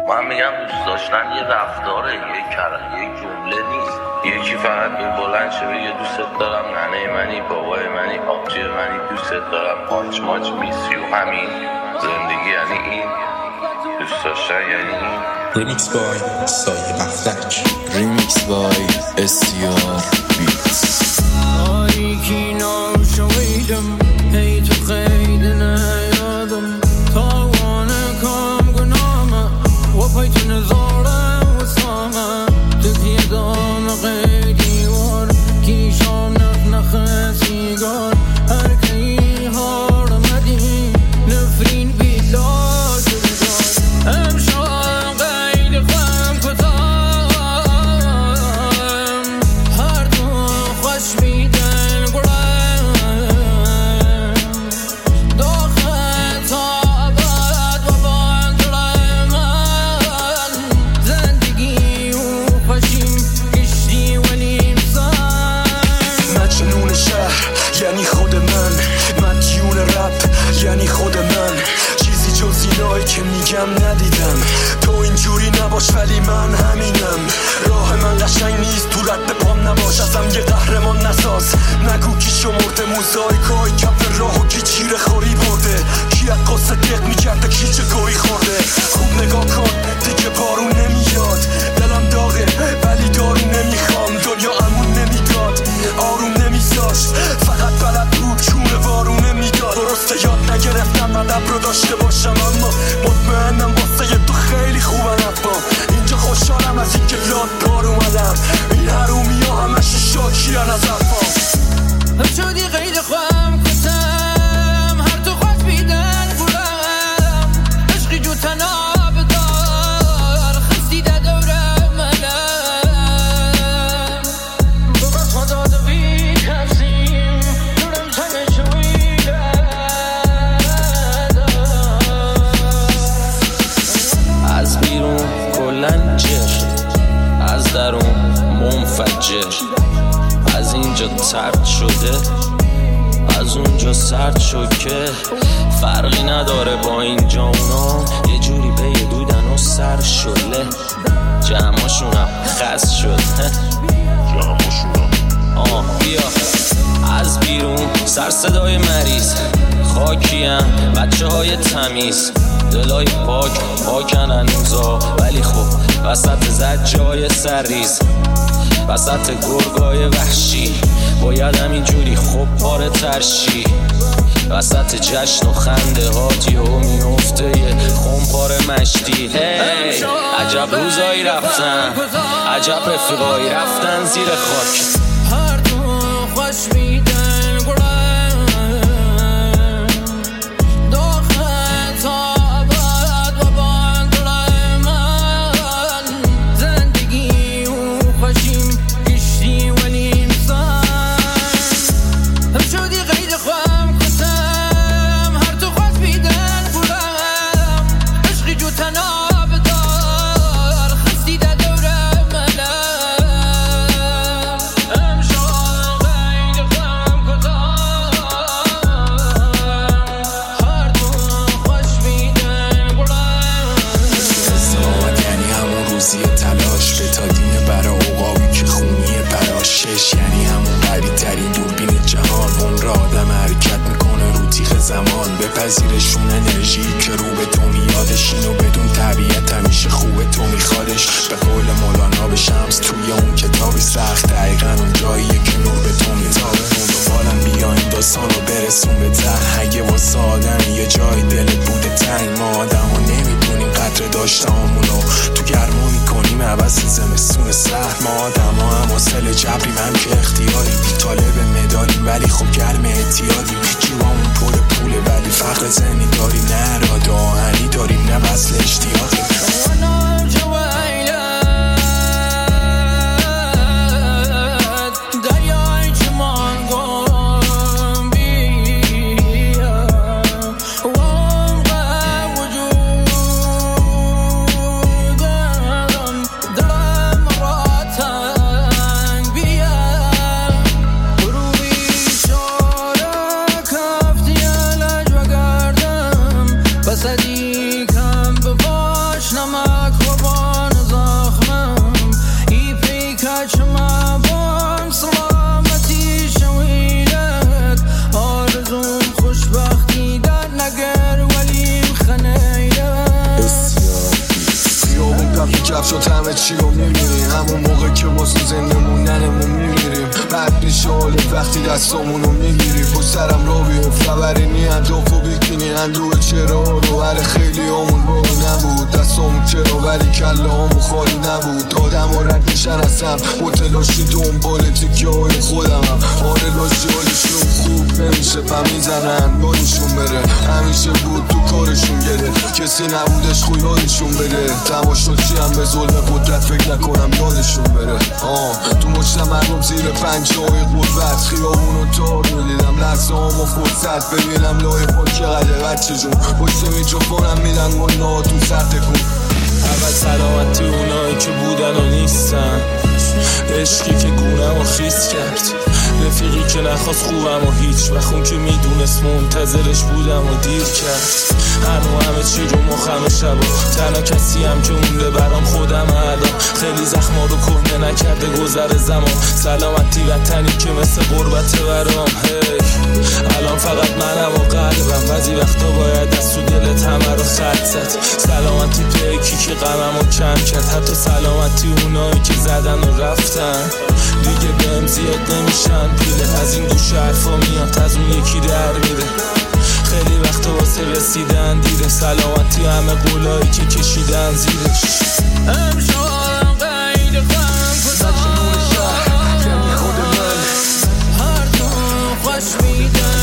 من میگم دوست داشتن یه رفتاره، یه جمله نیست. یکی فقط به بلند شه بگه دوست دارم، ننه منی، بابای منی، آبجی منی، دوست دارم، ماچ ماچ میسیو. همین زندگی یعنی این، دوست داشتن یعنی این. ریمیکس بای سایه مفتک، ریمیکس بای SCR بیتس. تاریکی ناشویدم، هی تو خید نیادم، تاوان کام گنامه و پایتون زارم و سامه، تو پیدام قیدیوار کی شام نخ سیگار، هر کی هار مدی نفرین بیلا شدار، امشان قید خم کتام، هر دو خوش میدن گرم، داخل تابد و باندرم، زندگی و خوشیم کشتی و نیمزن. مجنون شهر یعنی خود من، مدیون رپ یعنی خود من، چیزی جز اینایی که میگم ندیدم. تو اینجوری نباش ولی من همینم، راه من قشنگ نیست تو رد پام نباش، ازم یه قهرمان نساز، نگو کی شمرده موزاییکای کف راهو کی چیره خوری برده، کی از قصه دق میکرده کی چه گویی خورده. خوب نگاه کن دیگه بارون نمیاد، دلم داغه ولی دارو نمیخوام، دنیا امون نمیداد آروم نمیذاشت، فقط بلد بود چونه بارونه میداد. درسته یاد نگرفتم ادب رو داشته باشم، اما مطمئنم واسه تو خیلی خوبن حرفام. اینجا خوشحالم از اینکه یاد دار اومدم، این حرومی ها همش شاکیرن از حرفام. شدی قید خواهم کتم، هر تو خوش بیدن گلم، عشقی جو تناب دار خستی ده دورم منم، بباز خدا دوی کسیم دورم تنه شویدن. از بیرون کلن جر، از درون منفجر، از اینجا ترد شده از اونجا سرد شد که فرقی نداره با اینجا اونا، یه جوری به دودن و سر شله، جمعاشونم خست شد بیا از بیرون سر صدای مریض، خاکیم بچه های تمیز، دلای پاکن هنوزا، ولی خب وسط زجای سرریز، وسط گرگای وحشی باید همینجوری خب پاره ترشی، وسط جشن و خنده هات یهو میفته یه خمپاره مشتی. هی عجب روزایی رفتن، عجب رفیقایی رفتن زیر خاک، هر دو خوش میدن گرم، داخل تابد و باندرم، زندگی و خوشیم کشتی و نیمزن. هم شدی قید خواهم کتم، هر تو خوش میدن گرم، عشقی جو تناب دار خستی ده دورم منم، امشان قید خواهم کتم، هر تو خوش میدن گرم. ازدواج یعنی همون روزی تلاش، بتادین برا اوقابی که خونی براشش، یعنی همون قوی ترین دوربین جهان، اون را آدم حرکت میکنه رو تیغ زمان، بپذیرشون انرژی که رو به تو میادش، اینو بدون طبیعت همیشه خوبه تو میخوادش. به قول مولانا به شمس توی اون کتابی سخت، دقیقا اون جاییه که نور به تو میتابه. اون دنبالم بیا این داستان رو برسون به ته، اگه واسه آدم یه جای دلت بوده تنگ، ما آدم ها نمیدونیم قدر داشتامونو، تو گرما میکنیم عوض زمستون سهر. ما آدم ها هم حاصل جبریم هم که اختیاریم، طالب مدالیم ولی خب گرم اعتیادیم، جیبامون پر پوله ولی فقر زنی داریم، نه اراده آهنی داریم نه وصل اشتیاقیم. دریای چمان گم بیا و عمق وجودم، دلم را تنگ بیا، روی شاره کفتی علج و گردم، بسدی دستامونو میگیری پشت سرم را بیفت خبری نی اهداف و بیکنی اندوه چرا رو بر خیلی همون رو نبود دستامون چرا ولی کله همون خالی نبود آدم ها رد میشن هستم متلاشی دنبال تکیه های خودمم آره لاشی حالشون خوب نمیشه پا میزنن بانشون بره همیشه بود تو کارشون گره کسی نبودش خویانشون بره تماشاچی هم به ظلم قدرت فکر نکنم یادشون بره تو مجتمعم زیر پنجای قدرت خیابونو تار میدیدم لحظه هامو فرصت ببینم لای پا چقدر بچه جون پشت میکروفونم میدن گناه تو سر تکون اول سلامتی اونایی که بودن و نیستن عشقی که گونم و خیس کرد رفیقی که نخواست خوبم و هیچ وقت که میدونست منتظرش بودم و دیر کرد همه چی رو مخم و شبا تنها کسی هم که مونده برام خودم الان خیلی زخما رو کهنه نکرده گذر زمان سلامتی وطنی که مثل غربت برام الان فقط منم و قلبم بعضی وقتا باید از تو دلت همه رو خط زد سلامتی پیکی که غمم رو کم کرد حتی سلامتی اونایی که زدن و رفتن دیگه بهم زیاد نمیشن پیله از این گوش حرفا میاد از اون یکی در میره خیلی وقتا واسه رسیدن دیره سلامتی همه قولایی که کشیدن زیرش امشارم قید غم کدام نور شهر یعنی خود من هر دو خوش میدن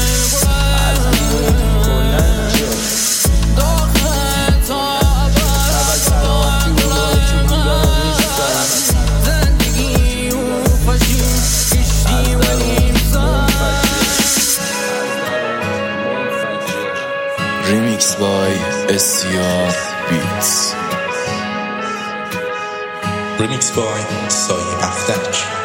Remix by SCR Beats. Remix by سایه افتک.